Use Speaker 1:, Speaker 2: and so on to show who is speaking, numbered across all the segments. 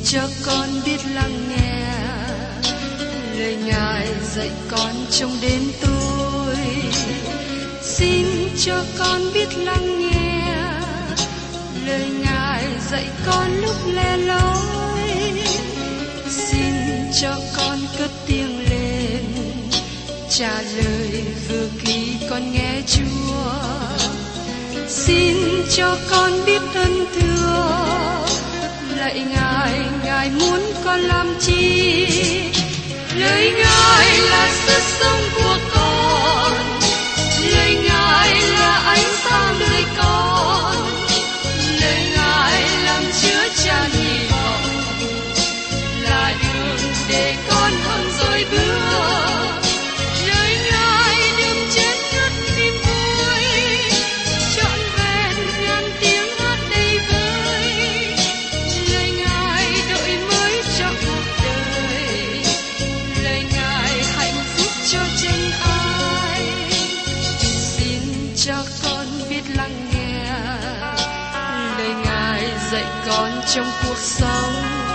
Speaker 1: cho con biết lắng nghe lời Ngài dạy con trong đêm tối. Xin cho con biết lắng nghe lời Ngài dạy con lúc le lối. Xin cho con cất tiếng lên trả lời vừa khi con nghe Chúa. Xin cho con biết ơn thưa lạy Ngài, Ngài muốn con làm chi? Lời Ngài là sức sống của con, lời Ngài là ánh sáng đời con, lời Ngài làm chứa chan hy vọng, là đường để con hơn rồi bước. Lời Ngài đừng chết ngất niềm vui, trọn vẹn ngàn tiếng hát đầy vơi. Lời Ngài đổi mới cho cuộc đời, lời Ngài hạnh phúc cho chân ai. Xin cho con biết lắng nghe lời Ngài dạy con trong cuộc sống.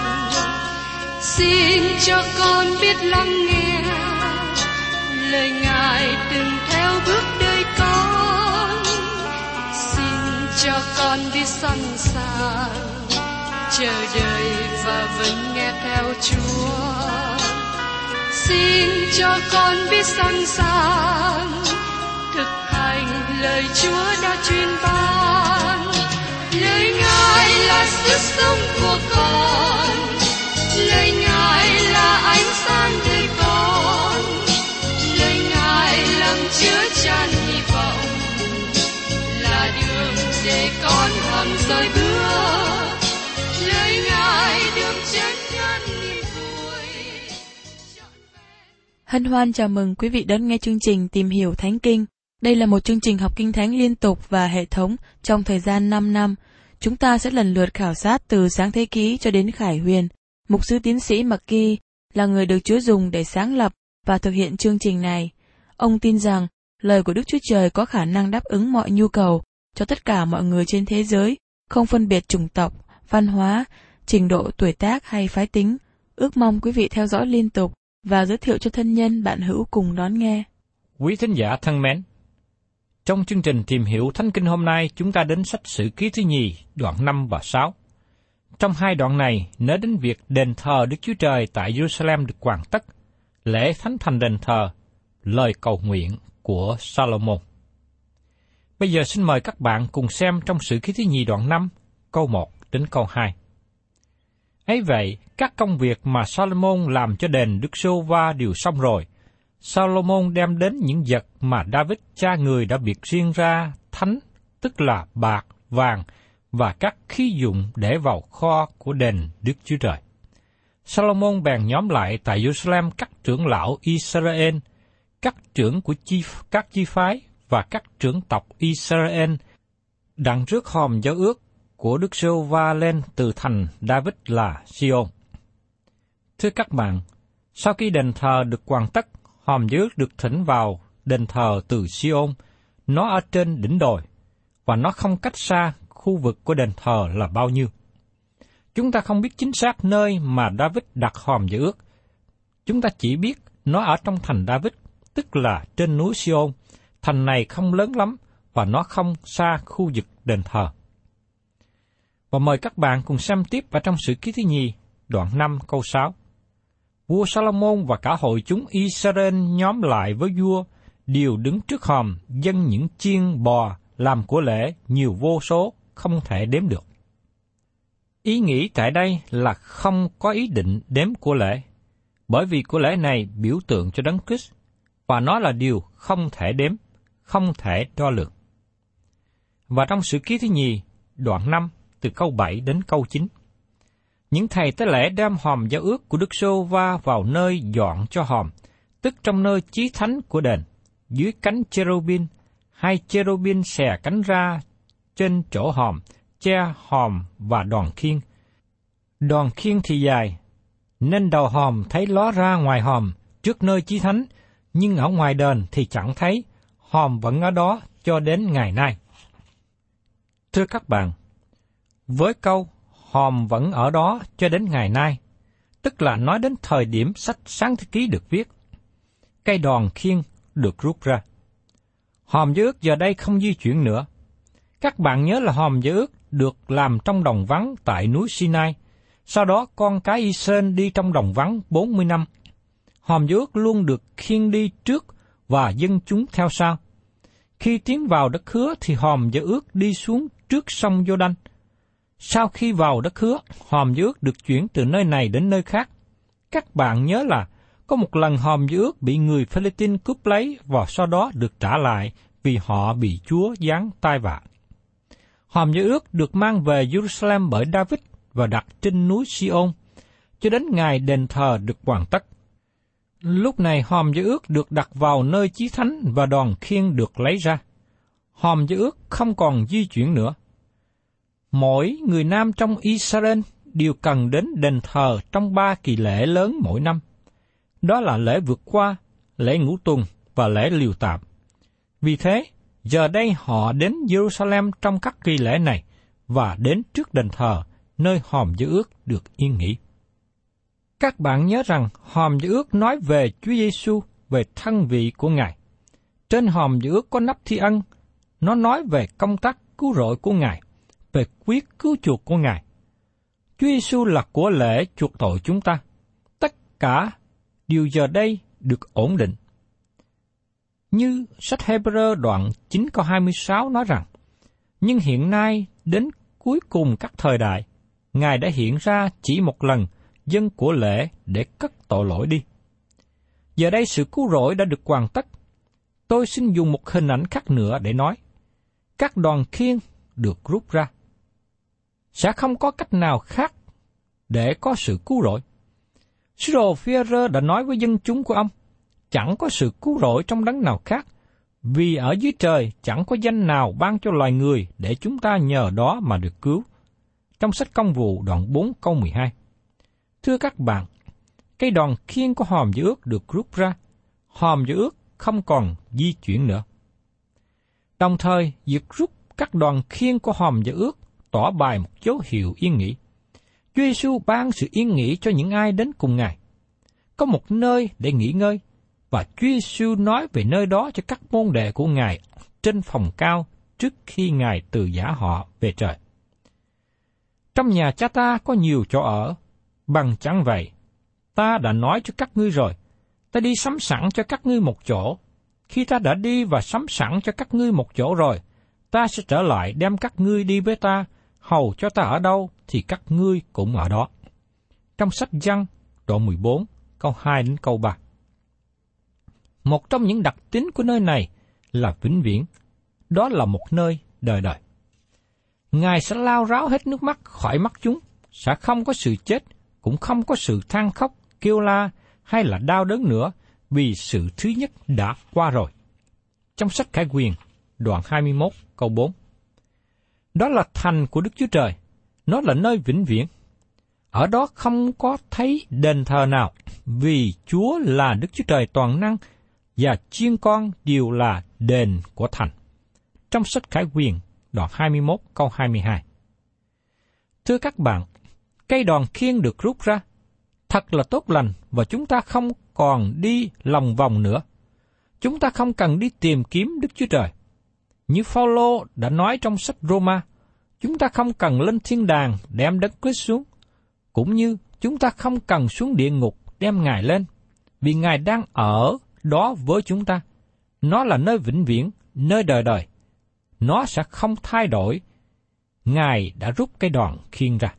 Speaker 1: Xin cho con biết lắng nghe lời Ngài từng theo bước đời con. Xin cho con biết sẵn sàng chờ đợi và vẫn nghe theo Chúa. Xin cho con biết sẵn sàng thực hành lời Chúa đã truyền ban. Lời Ngài là sức sống của con, lời Ngài là ánh sáng đời con, lời Ngài làm chứa chan hy vọng, là đường để con hằng rời bước. Lời Ngài đường chân ngàn niềm vui.
Speaker 2: Hân hoan chào mừng quý vị đón nghe chương trình Tìm hiểu Thánh Kinh. Đây là một chương trình học kinh thánh liên tục và hệ thống trong thời gian 5 năm. Chúng ta sẽ lần lượt khảo sát từ Sáng Thế Ký cho đến Khải Huyền. Mục sư tiến sĩ McGee là người được Chúa dùng để sáng lập và thực hiện chương trình này. Ông tin rằng lời của Đức Chúa Trời có khả năng đáp ứng mọi nhu cầu cho tất cả mọi người trên thế giới, không phân biệt chủng tộc, văn hóa, trình độ tuổi tác hay phái tính. Ước mong quý vị theo dõi liên tục và giới thiệu cho thân nhân bạn hữu cùng đón nghe.
Speaker 3: Quý thính giả thân mến, trong chương trình Tìm hiểu Thánh Kinh hôm nay, chúng ta đến sách Sử Ký thứ nhì, đoạn 5 và 6. Trong hai đoạn này, nói đến việc đền thờ Đức Chúa Trời tại Jerusalem được hoàn tất, lễ thánh thành đền thờ, lời cầu nguyện của Salomon. Bây giờ xin mời các bạn cùng xem trong Sử Ký thứ nhì đoạn 5, câu 1 đến câu 2. Ấy vậy, các công việc mà Salomon làm cho đền Đức Giê-hô-va đều xong rồi. Salomon đem đến những vật mà David cha người đã biệt riêng ra thánh, tức là bạc, vàng và các khí dụng để vào kho của đền Đức Chúa Trời. Salomon bèn nhóm lại tại Jerusalem các trưởng lão Israel, các trưởng của các chi phái và các trưởng tộc Israel, đặng rước hòm giao ước của Đức Giê-hô-va lên từ thành David là Sion. Thưa các bạn, sau khi đền thờ được hoàn tất, hòm giao ước được thỉnh vào đền thờ từ Sion. Nó ở trên đỉnh đồi, và nó không cách xa khu vực của đền thờ là bao nhiêu. Chúng ta không biết chính xác nơi mà David đặt hòm giao ước. Chúng ta chỉ biết nó ở trong thành David, tức là trên núi Sion. Thành này không lớn lắm, và nó không xa khu vực đền thờ. Và mời các bạn cùng xem tiếp ở trong Sử Ký thứ nhì, đoạn 5 câu 6. Vua Salomon và cả hội chúng Israel nhóm lại với vua, đều đứng trước hòm dâng những chiên bò làm của lễ nhiều vô số, không thể đếm được. Ý nghĩ tại đây là không có ý định đếm của lễ, bởi vì của lễ này biểu tượng cho Đấng Christ, và nó là điều không thể đếm, không thể đo lường. Và trong Sử Ký thứ nhì, đoạn 5, từ câu 7 đến câu 9, những thầy tế lễ đem hòm giao ước của Đức Giê-hô-va vào nơi dọn cho hòm, tức trong nơi chí thánh của đền, dưới cánh cherubin, hai cherubin xè cánh ra trên chỗ hòm, che hòm và đòn khiên. Đòn khiên thì dài, nên đầu hòm thấy ló ra ngoài hòm trước nơi chí thánh, nhưng ở ngoài đền thì chẳng thấy, hòm vẫn ở đó cho đến ngày nay. Thưa các bạn, với câu hòm vẫn ở đó cho đến ngày nay, tức là nói đến thời điểm sách Sáng Thế Ký được viết. Cây đòn khiên được rút ra. Hòm Giao Ước giờ đây không di chuyển nữa. Các bạn nhớ là hòm Giao Ước được làm trong đồng vắng tại núi Sinai. Sau đó con cái Israel đi trong đồng vắng 40 năm. Hòm Giao Ước luôn được khiêng đi trước và dân chúng theo sau. Khi tiến vào đất hứa thì hòm Giao Ước đi xuống trước sông Giô-đanh. Sau khi vào đất hứa, hòm Giao Ước được chuyển từ nơi này đến nơi khác. Các bạn nhớ là có một lần hòm Giao Ước bị người Phê-lê-tin cướp lấy và sau đó được trả lại vì họ bị Chúa giáng tai vạ. Hòm Giao Ước được mang về Jerusalem bởi David và đặt trên núi Si-ôn, cho đến ngày đền thờ được hoàn tất. Lúc này hòm Giao Ước được đặt vào nơi chí thánh và đòn khiên được lấy ra. Hòm Giao Ước không còn di chuyển nữa. Mỗi người nam trong Israel đều cần đến đền thờ trong 3 kỳ lễ lớn mỗi năm. Đó là lễ vượt qua, lễ ngũ tuần và lễ liều tạm. Vì thế, giờ đây họ đến Jerusalem trong các kỳ lễ này và đến trước đền thờ, nơi hòm Giao Ước được yên nghỉ. Các bạn nhớ rằng hòm Giao Ước nói về Chúa Giêsu, về thân vị của Ngài. Trên hòm Giao Ước có nắp thi ân, nó nói về công tác cứu rỗi của Ngài, về quyết cứu chuộc của Ngài. Chúa Giêsu là của lễ chuộc tội chúng ta. Tất cả điều giờ đây được ổn định. Như sách Hebrew đoạn 9 câu 26 nói rằng, nhưng hiện nay đến cuối cùng các thời đại, Ngài đã hiện ra chỉ một lần dân của lễ để cất tội lỗi đi. Giờ đây sự cứu rỗi đã được hoàn tất. Tôi xin dùng một hình ảnh khác nữa để nói. Các đòn khiên được rút ra. Sẽ không có cách nào khác để có sự cứu rỗi. Sứ đồ Phi-e-rơ đã nói với dân chúng của ông, chẳng có sự cứu rỗi trong đấng nào khác, vì ở dưới trời chẳng có danh nào ban cho loài người để chúng ta nhờ đó mà được cứu. Trong sách Công vụ đoạn 4 câu 12. Thưa các bạn, cây đòn khiên của hòm Giao Ước được rút ra, hòm Giao Ước không còn di chuyển nữa. Đồng thời, việc rút các đòn khiên của hòm Giao Ước tỏ bày một dấu hiệu yên nghỉ. Chúa Giêsu ban sự yên nghỉ cho những ai đến cùng Ngài. Có một nơi để nghỉ ngơi, và Chúa Giêsu nói về nơi đó cho các môn đệ của Ngài trên phòng cao trước khi Ngài từ giã họ về trời. Trong nhà Cha ta có nhiều chỗ ở, bằng chẳng vậy, ta đã nói cho các ngươi rồi, ta đi sắm sẵn cho các ngươi một chỗ. Khi ta đã đi và sắm sẵn cho các ngươi một chỗ rồi, ta sẽ trở lại đem các ngươi đi với ta, hầu cho ta ở đâu thì các ngươi cũng ở đó. Trong sách Giăng, đoạn 14, câu 2 đến câu 3. Một trong những đặc tính của nơi này là vĩnh viễn, đó là một nơi đời đời. Ngài sẽ lau ráo hết nước mắt khỏi mắt chúng, sẽ không có sự chết, cũng không có sự than khóc, kêu la hay là đau đớn nữa, vì sự thứ nhất đã qua rồi. Trong sách Khải Huyền, đoạn 21, câu 4. Đó là thành của Đức Chúa Trời, nó là nơi vĩnh viễn. Ở đó không có thấy đền thờ nào, vì Chúa là Đức Chúa Trời toàn năng, và chiên con đều là đền của thành. Trong sách Khải Huyền, đoạn 21, câu 22. Thưa các bạn, cây đòn khiên được rút ra, thật là tốt lành, và chúng ta không còn đi lòng vòng nữa. Chúng ta không cần đi tìm kiếm Đức Chúa Trời. Như Phao-lô đã nói trong sách Roma, chúng ta không cần lên thiên đàng đem Đấng Christ xuống, cũng như chúng ta không cần xuống địa ngục đem Ngài lên, vì Ngài đang ở đó với chúng ta. Nó là nơi vĩnh viễn, nơi đời đời. Nó sẽ không thay đổi. Ngài đã rút cái đòn khiên ra.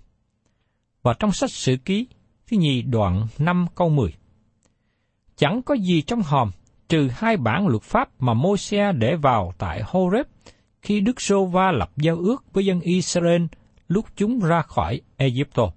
Speaker 3: Và trong sách Sử Ký thứ nhì đoạn 5 câu 10. Chẳng có gì trong hòm trừ 2 bản luật pháp mà Môi-se để vào tại Hô-rép khi Đức Giê-hô-va lập giao ước với dân Israel lúc chúng ra khỏi Ê-díp-tô.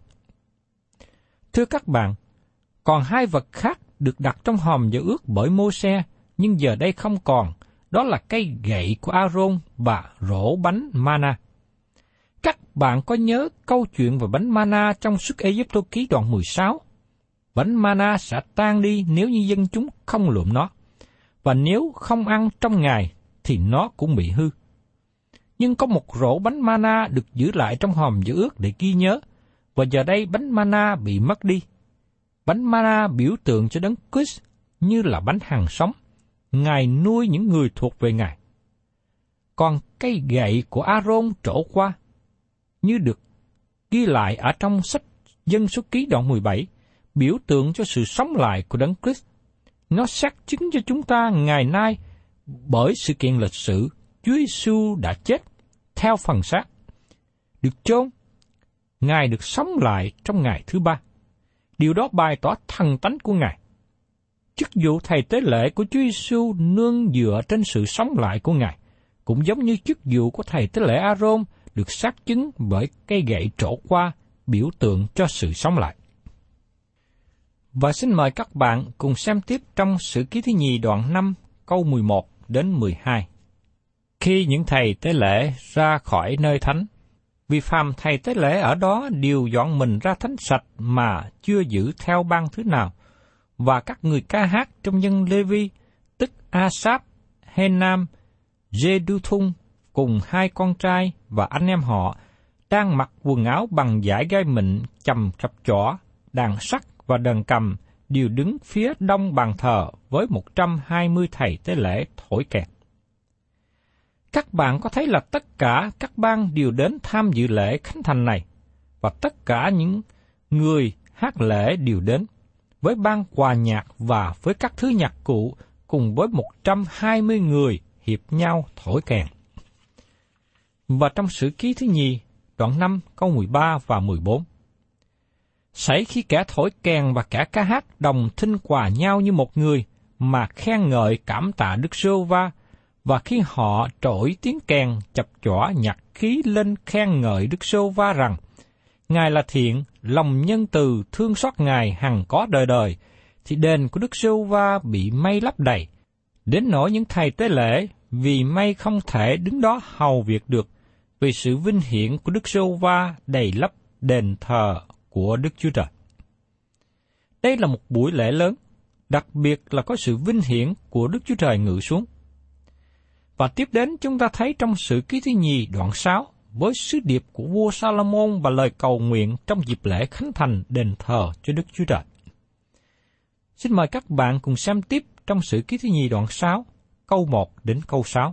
Speaker 3: Thưa các bạn, còn 2 vật khác được đặt trong hòm giao ước bởi Môi-se, nhưng giờ đây không còn, đó là cây gậy của A-rôn và rổ bánh mana. Các bạn có nhớ câu chuyện về bánh mana trong Xuất Ê-díp-tô ký đoạn 16? Bánh mana sẽ tan đi nếu như dân chúng không lượm nó, và nếu không ăn trong ngày thì nó cũng bị hư. Nhưng có một rổ bánh mana được giữ lại trong hòm giữ ước để ghi nhớ, và giờ đây bánh mana bị mất đi. Bánh mana biểu tượng cho Đấng Christ như là bánh hằng sống. Ngài nuôi những người thuộc về Ngài. Còn cây gậy của A-rôn trổ qua, như được ghi lại ở trong sách Dân Số Ký đoạn 17, biểu tượng cho sự sống lại của Đấng Christ. Nó xác chứng cho chúng ta ngày nay bởi sự kiện lịch sử Chúa Giêsu đã chết theo phần xác, được chôn, Ngài được sống lại trong ngày thứ ba. Điều đó bày tỏ thần tánh của Ngài. Chức vụ thầy tế lễ của Chúa Giêsu nương dựa trên sự sống lại của Ngài, cũng giống như chức vụ của thầy tế lễ A-rôn được xác chứng bởi cây gậy trổ qua, biểu tượng cho sự sống lại. Và xin mời các bạn cùng xem tiếp trong Sử Ký thứ nhì đoạn 5 câu 11 đến 12. Khi những thầy tế lễ ra khỏi nơi thánh, vì phàm thầy tế lễ ở đó đều dọn mình ra thánh sạch mà chưa giữ theo ban thứ nào, và các người ca hát trong dân Lê-vi, tức A-sáp, Hê-nam, Dê-đu-thung cùng hai con trai và anh em họ đang mặc quần áo bằng vải gai mịn chầm cặp chỏ, đàn sắt và đờn cầm đều đứng phía đông bàn thờ với 120 thầy tế lễ thổi kèn. Các bạn có thấy là tất cả các bang đều đến tham dự lễ khánh thành này, và tất cả những người hát lễ đều đến, với ban hòa nhạc và với các thứ nhạc cụ, cùng với 120 người hiệp nhau thổi kèn. Và trong Sử Ký thứ nhì, đoạn 5 câu 13 và 14. Sảy khi kẻ thổi kèn và kẻ ca hát đồng thinh hòa nhau như một người, mà khen ngợi cảm tạ Đức Giê-hô-va, và khi họ trỗi tiếng kèn chập chỏ nhạc khí lên khen ngợi Đức Giê-hô-va rằng, Ngài là thiện, lòng nhân từ thương xót Ngài hằng có đời đời, thì đền của Đức Giê-hô-va bị mây lấp đầy, đến nỗi những thầy tế lễ vì mây không thể đứng đó hầu việc được, vì sự vinh hiển của Đức Giê-hô-va đầy lấp đền thờ của Đức Chúa Trời. Đây là một buổi lễ lớn, đặc biệt là có sự vinh hiển của Đức Chúa Trời ngự xuống. Và tiếp đến chúng ta thấy trong Sử Ký thứ nhì đoạn 6 với sứ điệp của vua Sa-lô-môn và lời cầu nguyện trong dịp lễ khánh thành đền thờ cho Đức Chúa Trời. Xin mời các bạn cùng xem tiếp trong Sử Ký thứ nhì đoạn 6, câu 1 đến câu 6.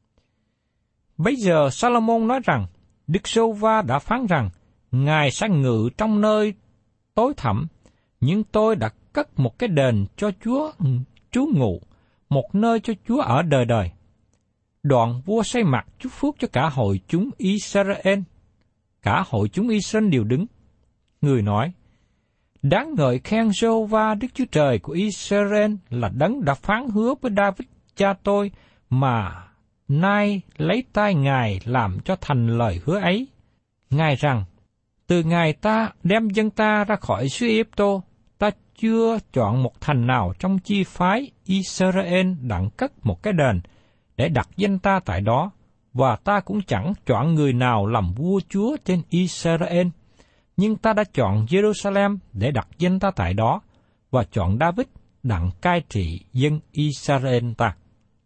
Speaker 3: Bây giờ Sa-lô-môn nói rằng, Đức Giê-hô-va đã phán rằng, Ngài sẽ ngự trong nơi tối thẳm, nhưng tôi đã cất một cái đền cho Chúa trú ngụ, một nơi cho Chúa ở đời đời. Đoạn vua xây mặt chúc phước cho cả hội chúng Israel. Cả hội chúng Israel đều đứng. Người nói, đáng ngợi khen Giê-hô-va Đức Chúa Trời của Israel là đấng đã phán hứa với David cha tôi, mà nay lấy tay Ngài làm cho thành lời hứa ấy. Ngài rằng, từ ngày ta đem dân ta ra khỏi xứ Ê-gipt-tô, ta chưa chọn một thành nào trong chi phái Israel đặng cất một cái đền để đặt danh ta tại đó, và ta cũng chẳng chọn người nào làm vua chúa trên Israel. Nhưng ta đã chọn Jerusalem để đặt danh ta tại đó, và chọn David đặng cai trị dân Israel ta.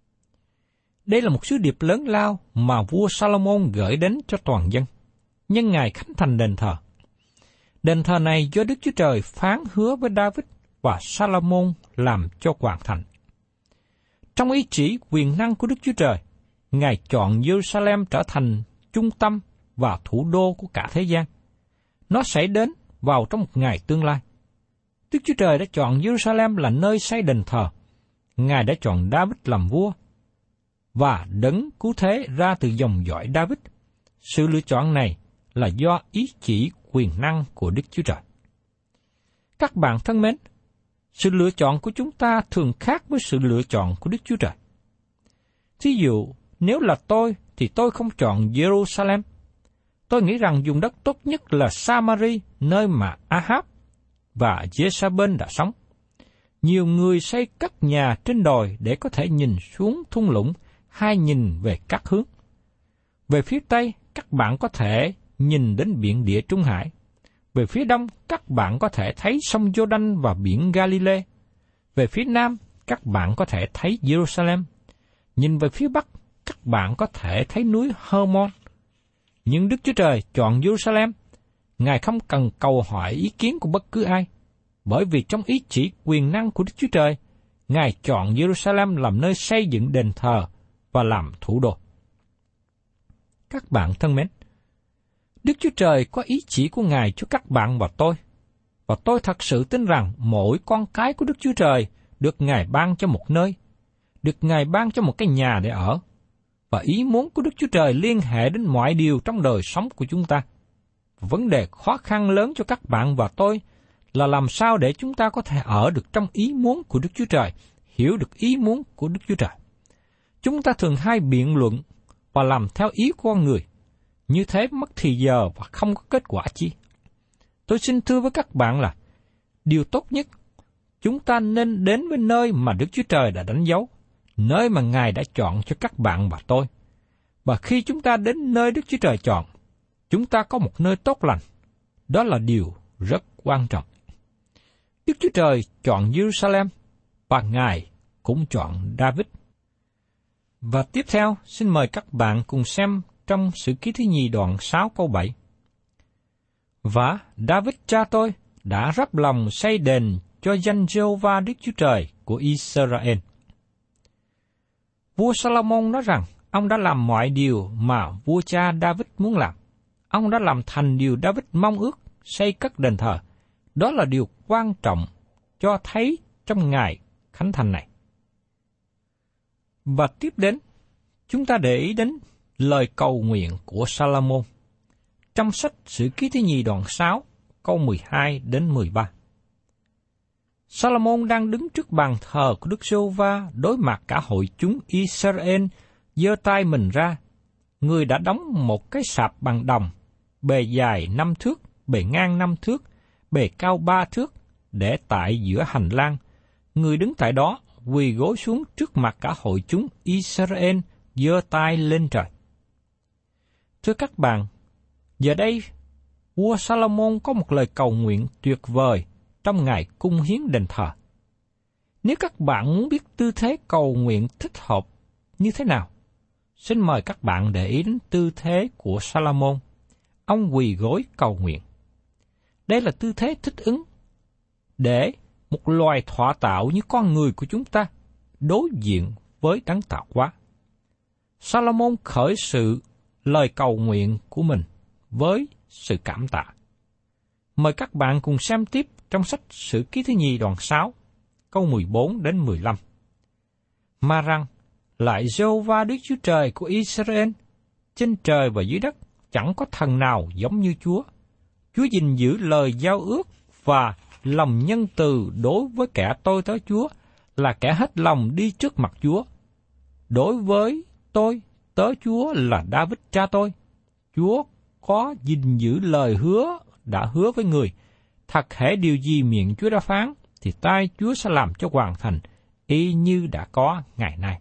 Speaker 3: Đây là một sứ điệp lớn lao mà vua Sa-lô-môn gửi đến cho toàn dân, nhân ngày khánh thành đền thờ. Đền thờ này do Đức Chúa Trời phán hứa với David và Sa-lô-môn làm cho hoàn thành. Trong ý chỉ quyền năng của Đức Chúa Trời, Ngài chọn Jerusalem trở thành trung tâm và thủ đô của cả thế gian. Nó sẽ đến vào trong một ngày tương lai. Đức Chúa Trời đã chọn Jerusalem là nơi xây đền thờ. Ngài đã chọn David làm vua, và đấng cứu thế ra từ dòng dõi David. Sự lựa chọn này là do ý chỉ quyền năng của Đức Chúa Trời. Các bạn thân mến, sự lựa chọn của chúng ta thường khác với sự lựa chọn của Đức Chúa Trời. Thí dụ, nếu là tôi thì tôi không chọn Jerusalem. Tôi nghĩ rằng vùng đất tốt nhất là Samari, nơi mà Ahab và Jezabel đã sống. Nhiều người xây cất nhà trên đồi để có thể nhìn xuống thung lũng hay nhìn về các hướng. Về phía Tây, các bạn có thể nhìn đến biển Địa Trung Hải. Về phía Đông, các bạn có thể thấy sông Giô-đanh và biển Galilee. Về phía Nam, các bạn có thể thấy Jerusalem. Nhìn về phía Bắc, các bạn có thể thấy núi Hermon. Nhưng Đức Chúa Trời chọn Jerusalem. Ngài không cần cầu hỏi ý kiến của bất cứ ai, bởi vì trong ý chỉ quyền năng của Đức Chúa Trời, Ngài chọn Jerusalem làm nơi xây dựng đền thờ và làm thủ đô. Các bạn thân mến, Đức Chúa Trời có ý chỉ của Ngài cho các bạn và tôi thật sự tin rằng mỗi con cái của Đức Chúa Trời được Ngài ban cho một nơi, được Ngài ban cho một cái nhà để ở, và ý muốn của Đức Chúa Trời liên hệ đến mọi điều trong đời sống của chúng ta. Vấn đề khó khăn lớn cho các bạn và tôi là làm sao để chúng ta có thể ở được trong ý muốn của Đức Chúa Trời, hiểu được ý muốn của Đức Chúa Trời. Chúng ta thường hay biện luận và làm theo ý của con người, như thế mất thì giờ và không có kết quả chi. Tôi xin thưa với các bạn là, điều tốt nhất, chúng ta nên đến với nơi mà Đức Chúa Trời đã đánh dấu, nơi mà Ngài đã chọn cho các bạn và tôi. Và khi chúng ta đến nơi Đức Chúa Trời chọn, chúng ta có một nơi tốt lành. Đó là điều rất quan trọng. Đức Chúa Trời chọn Jerusalem và Ngài cũng chọn David. Và tiếp theo, xin mời các bạn cùng xem trong Sử Ký Thứ Nhì đoạn 6 câu 7. Và David cha tôi đã rắp lòng xây đền cho danh Giê-hô-va Đức Chúa Trời của Israel. Vua Salomon nói rằng ông đã làm mọi điều mà vua cha David muốn làm. Ông đã làm thành điều David mong ước, xây cất đền thờ. Đó là điều quan trọng cho thấy trong ngày Khánh Thành này. Và tiếp đến, chúng ta để ý đến lời cầu nguyện của Salomon trong sách Sử Ký Thứ Nhì đoạn 6, câu 12 đến 13. Salomon đang đứng trước bàn thờ của Đức Giê-hô-va đối mặt cả hội chúng Israel, giơ tay mình ra. Người đã đóng một cái sạp bằng đồng, bề dài 5 thước, bề ngang 5 thước, bề cao 3 thước, để tại giữa hành lang. Người đứng tại đó quỳ gối xuống trước mặt cả hội chúng Israel, giơ tay lên trời. Thưa các bạn, giờ đây, vua Salomon có một lời cầu nguyện tuyệt vời trong ngày cung hiến đền thờ. Nếu các bạn muốn biết tư thế cầu nguyện thích hợp như thế nào, xin mời các bạn để ý đến tư thế của Salomon. Ông quỳ gối cầu nguyện. Đây là tư thế thích ứng để một loài thọ tạo như con người của chúng ta đối diện với đấng tạo hóa. Salomon khởi sự lời cầu nguyện của mình với sự cảm tạ. Mời các bạn cùng xem tiếp trong sách Sử Ký Thứ Nhì đoạn 6, câu 14 đến 15. Mà rằng, lại Giê-hô-va Đức Chúa Trời của Israel, trên trời và dưới đất chẳng có thần nào giống như Chúa. Chúa gìn giữ lời giao ước và lòng nhân từ đối với kẻ tôi tớ Chúa, là kẻ hết lòng đi trước mặt Chúa. Đối với tôi, tớ Chúa là David cha tôi, Chúa có gìn giữ lời hứa đã hứa với người. Thật hễ điều gì miệng Chúa đã phán, thì tay Chúa sẽ làm cho hoàn thành, y như đã có ngày nay.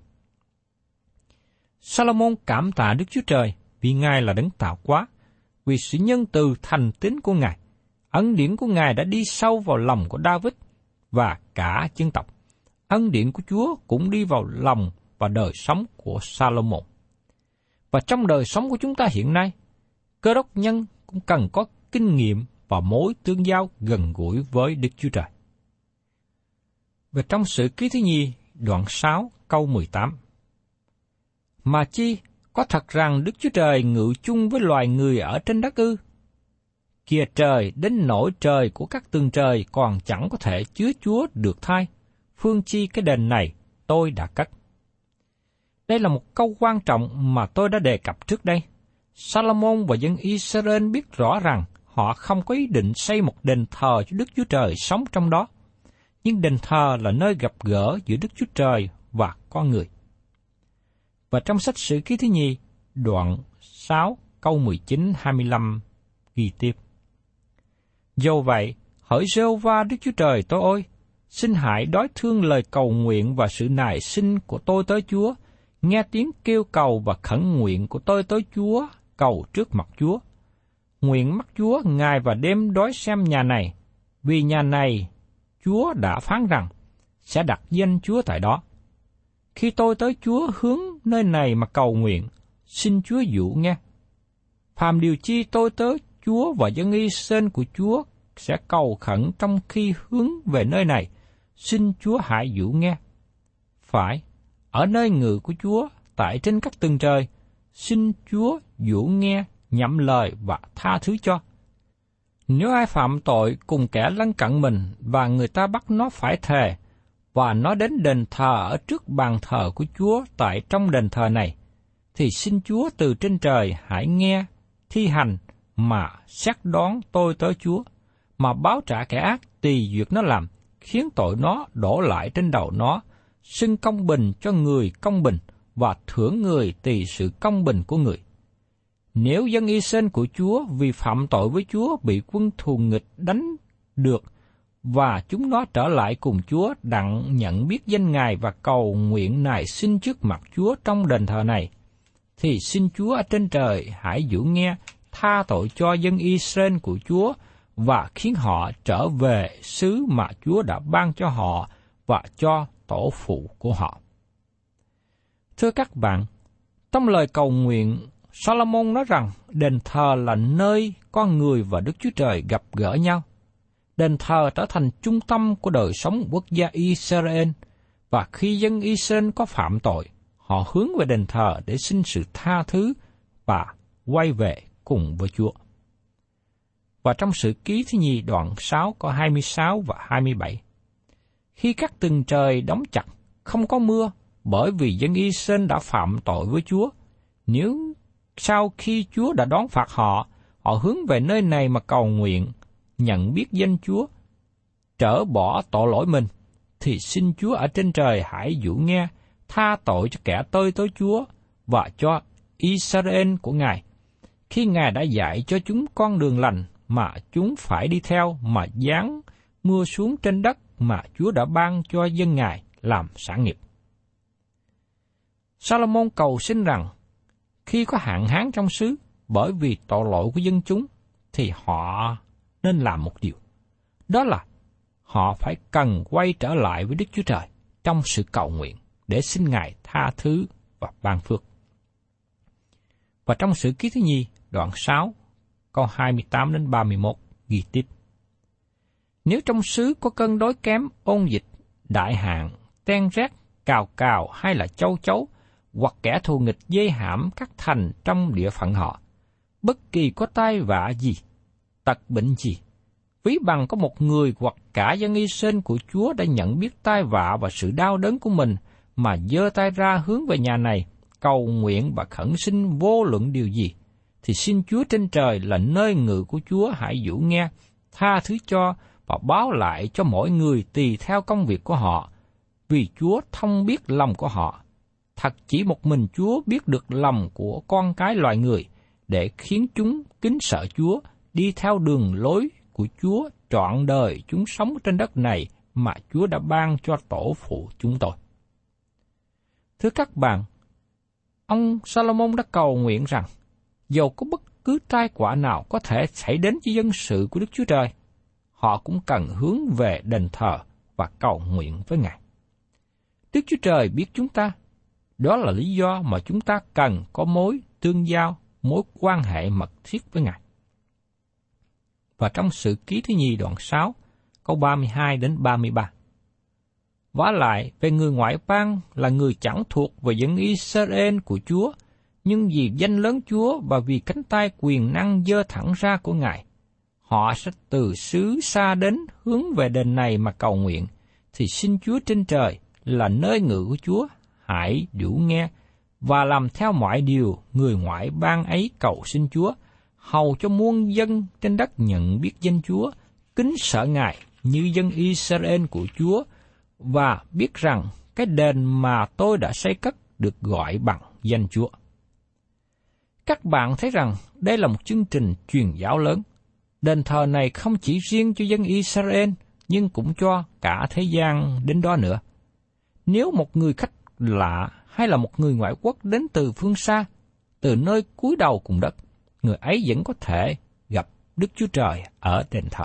Speaker 3: Salomon cảm tạ Đức Chúa Trời vì Ngài là đấng tạo hóa, vì sự nhân từ thành tín của Ngài. Ân điển của Ngài đã đi sâu vào lòng của David và cả dân tộc. Ân điển của Chúa cũng đi vào lòng và đời sống của Salomon. Và trong đời sống của chúng ta hiện nay, Cơ đốc nhân cũng cần có kinh nghiệm và mối tương giao gần gũi với Đức Chúa Trời. Và trong Sử Ký Thứ Nhì đoạn 6 câu 18. Mà chi, có thật rằng Đức Chúa Trời ngự chung với loài người ở trên đất ư? Kìa trời, đến nỗi trời của các tầng trời còn chẳng có thể chứa Chúa được thay, phương chi cái đền này tôi đã cất. Đây là một câu quan trọng mà tôi đã đề cập trước đây. Salomon và dân Israel biết rõ rằng họ không có ý định xây một đền thờ cho Đức Chúa Trời sống trong đó, nhưng đền thờ là nơi gặp gỡ giữa Đức Chúa Trời và con người. Và trong sách Sử Ký Thứ Nhì, đoạn 6, câu 19-25 ghi tiếp. Dẫu vậy, hỡi Giê-hô-va Đức Chúa Trời tôi ơi, xin hãy đói thương lời cầu nguyện và sự nài xin của tôi tới Chúa, nghe tiếng kêu cầu và khẩn nguyện của tôi tới Chúa, cầu trước mặt Chúa. Nguyện mắt Chúa ngày và đêm đói xem nhà này, vì nhà này Chúa đã phán rằng sẽ đặt danh Chúa tại đó. Khi tôi tới Chúa hướng nơi này mà cầu nguyện, xin Chúa dụ nghe. Phàm điều chi tôi tớ Chúa và dân Israel của Chúa sẽ cầu khẩn trong khi hướng về nơi này, xin Chúa hãy dụ nghe. Phải, ở nơi ngự của Chúa, tại trên các tầng trời, xin Chúa dụ nghe, nhậm lời và tha thứ cho. Nếu ai phạm tội cùng kẻ lân cận mình và người ta bắt nó phải thề, và nó đến đền thờ ở trước bàn thờ của Chúa tại trong đền thờ này, thì xin Chúa từ trên trời hãy nghe, thi hành mà xét đoán tôi tớ Chúa, mà báo trả kẻ ác tùy duyệt nó làm, khiến tội nó đổ lại trên đầu nó, xưng công bình cho người công bình và thưởng người tùy sự công bình của người. Nếu dân Israel của Chúa vì phạm tội với Chúa bị quân thù nghịch đánh được, và chúng nó trở lại cùng Chúa đặng nhận biết danh Ngài và cầu nguyện nài xin trước mặt Chúa trong đền thờ này, thì xin Chúa ở trên trời hãy dụ nghe, tha tội cho dân Israel của Chúa và khiến họ trở về xứ mà Chúa đã ban cho họ và cho tổ phụ của họ. Thưa các bạn, trong lời cầu nguyện, Solomon nói rằng đền thờ là nơi con người và Đức Chúa Trời gặp gỡ nhau. Đền thờ trở thành trung tâm của đời sống quốc gia Israel, và khi dân Israel có phạm tội, họ hướng về đền thờ để xin sự tha thứ và quay về cùng với Chúa. Và trong Sử Ký thứ nhì đoạn 6 có 26 và 27, khi các tầng trời đóng chặt, không có mưa, bởi vì dân Israel đã phạm tội với Chúa, nếu sau khi Chúa đã đón phạt họ, họ hướng về nơi này mà cầu nguyện, nhận biết danh Chúa, trở bỏ tội lỗi mình, thì xin Chúa ở trên trời hãy dụ nghe, tha tội cho kẻ tôi tớ Chúa và cho Israel của Ngài, khi Ngài đã dạy cho chúng con đường lành mà chúng phải đi theo, mà giáng mưa xuống trên đất mà Chúa đã ban cho dân Ngài làm sản nghiệp. Solomon cầu xin rằng, khi có hạn hán trong xứ, bởi vì tội lỗi của dân chúng, thì họ nên làm một điều. Đó là họ phải cần quay trở lại với Đức Chúa Trời trong sự cầu nguyện để xin Ngài tha thứ và ban phước. Và trong Sử Ký thứ nhì, đoạn 6, câu 28 đến 31 ghi tiếp: Nếu trong xứ có cơn đói kém, ôn dịch, đại hạn, ten rét, cào cào hay là châu chấu, hoặc kẻ thù nghịch dây hãm các thành trong địa phận họ, bất kỳ có tai vạ gì, tật bệnh gì, ví bằng có một người hoặc cả dân Israel của Chúa đã nhận biết tai vạ và sự đau đớn của mình, mà giơ tay ra hướng về nhà này, cầu nguyện và khẩn xin vô luận điều gì, thì xin Chúa trên trời là nơi ngự của Chúa hãy dụ nghe, tha thứ cho và báo lại cho mỗi người tùy theo công việc của họ, vì Chúa thông biết lòng của họ. Thật chỉ một mình Chúa biết được lòng của con cái loài người, để khiến chúng kính sợ Chúa, đi theo đường lối của Chúa trọn đời chúng sống trên đất này mà Chúa đã ban cho tổ phụ chúng tôi. Thưa các bạn, ông Solomon đã cầu nguyện rằng, dầu có bất cứ tai họa nào có thể xảy đến cho dân sự của Đức Chúa Trời, họ cũng cần hướng về đền thờ và cầu nguyện với Ngài. Đức Chúa Trời biết chúng ta, đó là lý do mà chúng ta cần có mối tương giao, mối quan hệ mật thiết với Ngài. Và trong Sử Ký thứ nhì đoạn 6, câu 32 đến 33. Vả lại, về người ngoại bang là người chẳng thuộc về dân Israel của Chúa, nhưng vì danh lớn Chúa và vì cánh tay quyền năng giơ thẳng ra của Ngài, họ sẽ từ xứ xa đến hướng về đền này mà cầu nguyện, thì xin Chúa trên trời là nơi ngự của Chúa hãy dụ nghe và làm theo mọi điều người ngoại bang ấy cầu xin Chúa, hầu cho muôn dân trên đất nhận biết danh Chúa, kính sợ Ngài như dân Israel của Chúa, và biết rằng cái đền mà tôi đã xây cất được gọi bằng danh Chúa. Các bạn thấy rằng đây là một chương trình truyền giáo lớn. Đền thờ này không chỉ riêng cho dân Israel, nhưng cũng cho cả thế gian đến đó nữa. Nếu một người khách lạ hay là một người ngoại quốc đến từ phương xa, từ nơi cuối đầu cùng đất, người ấy vẫn có thể gặp Đức Chúa Trời ở đền thờ.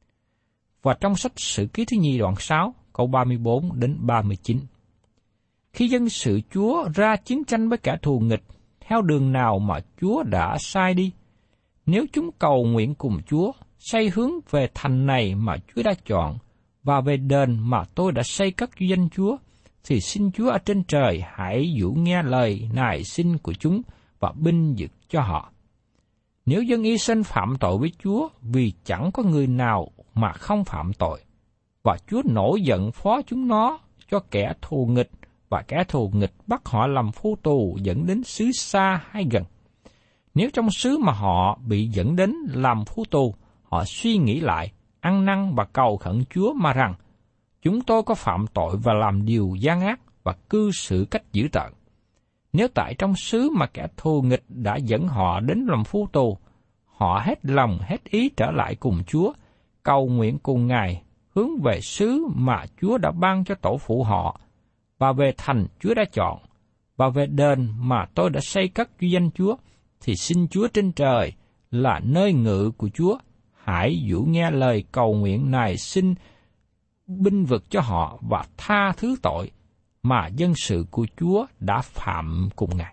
Speaker 3: Và trong sách Sử Ký thứ nhì đoạn 6, câu 34 đến 39. Khi dân sự Chúa ra chiến tranh với kẻ thù nghịch, theo đường nào mà Chúa đã sai đi, nếu chúng cầu nguyện cùng Chúa, xây hướng về thành này mà Chúa đã chọn, và về đền mà tôi đã xây cất cho danh Chúa, thì xin Chúa ở trên trời hãy dụ nghe lời nài xin của chúng và binh vực cho họ. Nếu dân Israel phạm tội với Chúa vì chẳng có người nào mà không phạm tội, và Chúa nổi giận phó chúng nó cho kẻ thù nghịch, và kẻ thù nghịch bắt họ làm phu tù dẫn đến xứ xa hay gần. Nếu trong xứ mà họ bị dẫn đến làm phu tù, họ suy nghĩ lại, ăn năn và cầu khẩn Chúa mà rằng, chúng tôi có phạm tội và làm điều gian ác và cư xử cách dữ tợn. Nếu tại trong xứ mà kẻ thù nghịch đã dẫn họ đến làm phu tù, họ hết lòng hết ý trở lại cùng Chúa, cầu nguyện cùng Ngài, hướng về xứ mà Chúa đã ban cho tổ phụ họ, và về thành Chúa đã chọn, và về đền mà tôi đã xây cất cho danh Chúa, thì xin Chúa trên trời là nơi ngự của Chúa, hãy dụ nghe lời cầu nguyện này, xin binh vực cho họ và tha thứ tội mà dân sự của Chúa đã phạm cùng Ngài.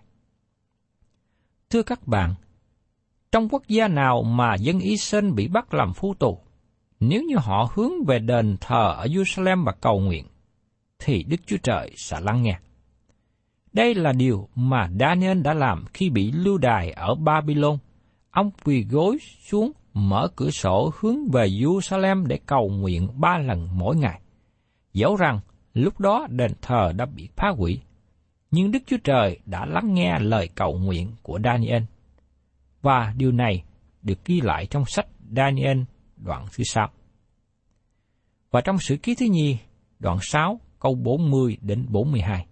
Speaker 3: Thưa các bạn, trong quốc gia nào mà dân Israel bị bắt làm phu tù, nếu như họ hướng về đền thờ ở Jerusalem và cầu nguyện, thì Đức Chúa Trời sẽ lắng nghe. Đây là điều mà Daniel đã làm khi bị lưu đày ở Babylon. Ông quỳ gối xuống, mở cửa sổ hướng về Jerusalem để cầu nguyện 3 lần mỗi ngày. Dẫu rằng lúc đó đền thờ đã bị phá hủy, nhưng Đức Chúa Trời đã lắng nghe lời cầu nguyện của Daniel. Và điều này được ghi lại trong sách Daniel đoạn thứ 6. Và trong Sử Ký thứ Nhì, đoạn 6, câu 40 đến 42.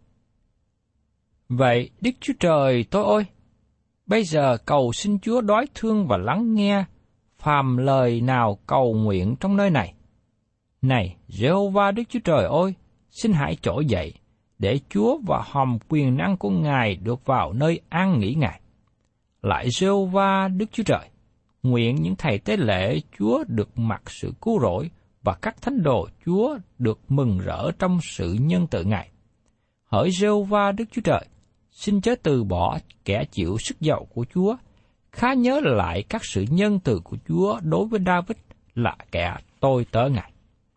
Speaker 3: Vậy Đức Chúa Trời tôi ơi, bây giờ cầu xin Chúa đói thương và lắng nghe phàm lời nào cầu nguyện trong nơi này. Này, Giê-hô-va Đức Chúa Trời ơi, xin hãy trỗi dậy, để Chúa và hòm quyền năng của Ngài được vào nơi an nghỉ Ngài. Lại Giê-hô-va Đức Chúa Trời, nguyện những thầy tế lễ Chúa được mặc sự cứu rỗi, và các thánh đồ Chúa được mừng rỡ trong sự nhân từ Ngài. Hỡi Giê-hô-va Đức Chúa Trời, xin chớ từ bỏ kẻ chịu sức dầu của Chúa, khá nhớ lại các sự nhân từ của Chúa đối với David là kẻ tôi tớ Ngài.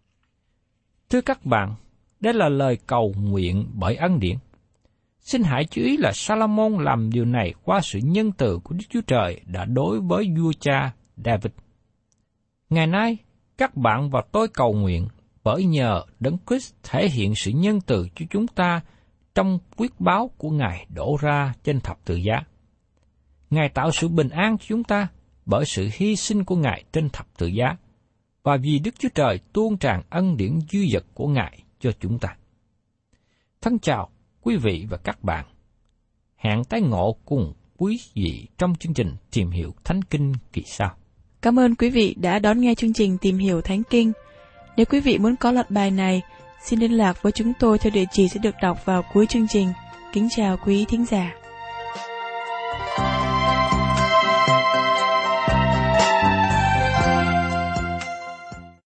Speaker 3: Thưa các bạn, đây là lời cầu nguyện bởi ân điển. Xin hãy chú ý là Salomon làm điều này qua sự nhân từ của Đức Chúa Trời đã đối với vua cha David. Ngày nay, các bạn và tôi cầu nguyện bởi nhờ Đấng Christ thể hiện sự nhân từ cho chúng ta trong quyết báo của Ngài đổ ra trên thập tự giá. Ngài tạo sự bình an cho chúng ta bởi sự hy sinh của Ngài trên thập tự giá, và vì Đức Chúa Trời tuôn tràn ân điển dư dật của Ngài cho chúng ta. Thân chào quý vị và các bạn. Hẹn tái ngộ cùng quý vị trong chương trình Tìm hiểu Thánh Kinh kỳ sau.
Speaker 2: Cảm ơn quý vị đã đón nghe chương trình Tìm hiểu Thánh Kinh. Nếu quý vị muốn có loạt bài này, xin liên lạc với chúng tôi theo địa chỉ sẽ được đọc vào cuối chương trình. Kính chào quý thính giả.